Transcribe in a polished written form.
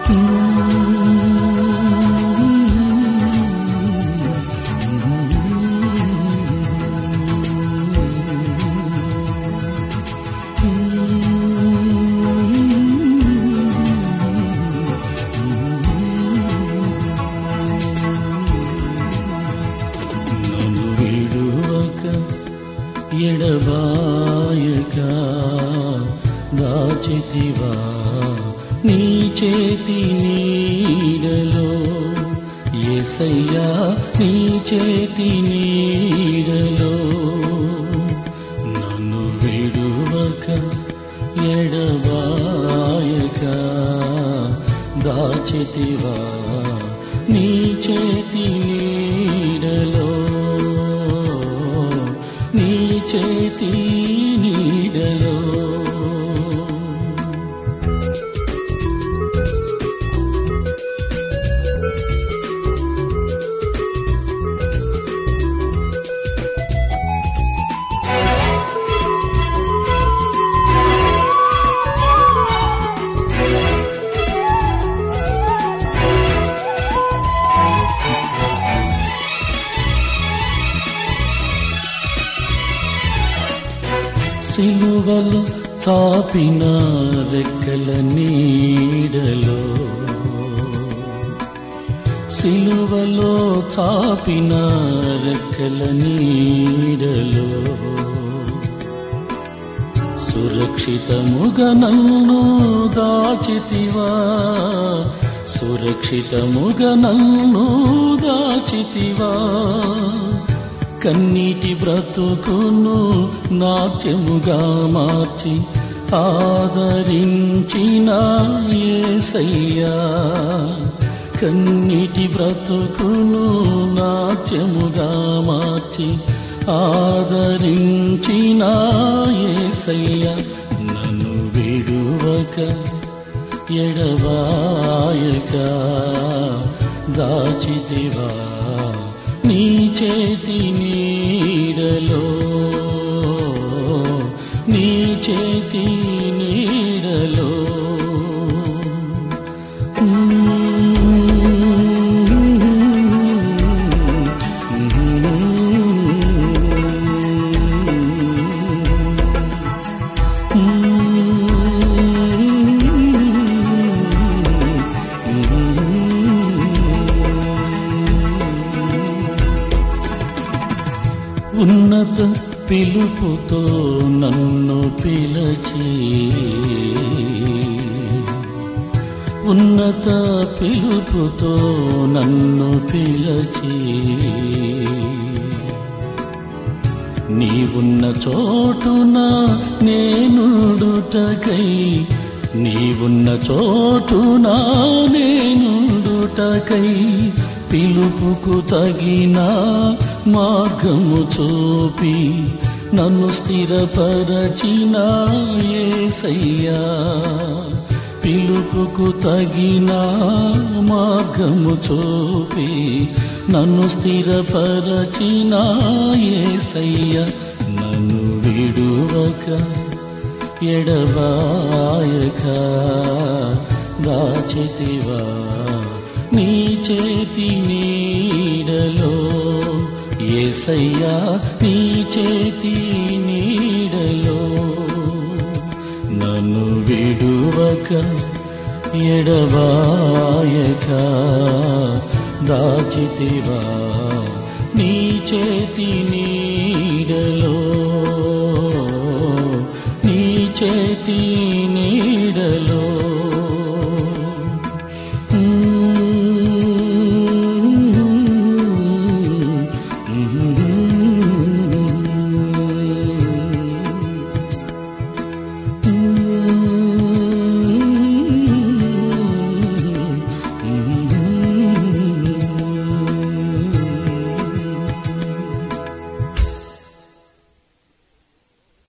ఎడబాయక దాచితివా నీ చేతి నీడలో, యేసయ్యా నీ చేతి నీడలో. నన్ను విడువక ఎడబాయక దాచితివా నీ చేతి నీడలో, నీ చేతి నీడలో. సిలువలో చాపిన రెక్కల నీడలో, సిలువలో చాపిన రెక్కల నీడలో, సురక్షితముగా నన్ను దాచితివా, సురక్షితముగా నన్ను దాచితివా. కన్నీటి బ్రతుకును నాట్యముగా మార్చి ఆదరించిన యేసయ్యా, కన్నీటి బ్రతుకును నాట్యముగా మార్చి ఆదరించిన యేసయ్యా. నన్ను విడువక ఎడబాయక దాచితివా నీ చేతి నీడలో, నీ చేతి నీడలో. ఉన్నత పిలుపుతో నన్ను పిలచి, ఉన్నత పిలుపుతో నన్ను పిలచి, నీవున్న చోటున నేనుండుటకై, నీవున్న చోటున నేనుండుటకై, పిలుపుకు తగిన మార్గము చూపి నన్ను స్థిరపరచిన యేసయ్యా, పిలుపుకు తగిన మార్గము చూపి నన్ను స్థిరపరచిన యేసయ్యా. నన్ను విడువక ఎడబాయక దాచితివా నీ చేతి నీడలో, యేసయ్యా నీ చేతి నీడలో. నన్ను విడువక ఎడబాయక దాచితివా నీ చేతి నీడలో, నీ చేతి